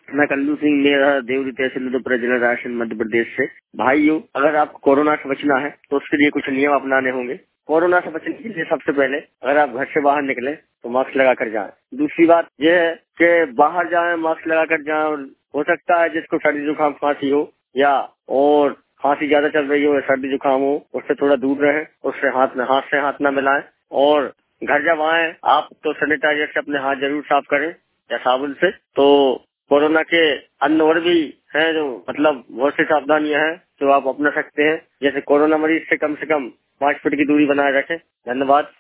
मैं कल्लू सिंह मेरा देवरी तहसील उदयपुर जिला राजस्थान मध्य प्रदेश से। भाइयों, अगर आपको कोरोना से बचना है तो उसके लिए कुछ नियम अपनाने होंगे। कोरोना से बचने के लिए सबसे पहले अगर आप घर से बाहर निकले तो मास्क लगा कर जाएं। दूसरी बात यह है कि बाहर जाएं मास्क लगा कर जाएं। हो सकता है जिसको सर्दी जुकाम खांसी हो या और खांसी ज्यादा चल रही हो या सर्दी जुकाम हो, उससे थोड़ा दूर रहें। उससे हाथ से हाथ न मिलाएं और घर जब आए आप तो सैनिटाइजर से अपने हाथ जरूर साफ करें या साबुन से। तो कोरोना के अन्य और भी हैं जो मतलब बहुत सी सावधानियां हैं जो आप अपना सकते हैं। जैसे कोरोना मरीज से कम 5 फीट की दूरी बनाए रखें। धन्यवाद।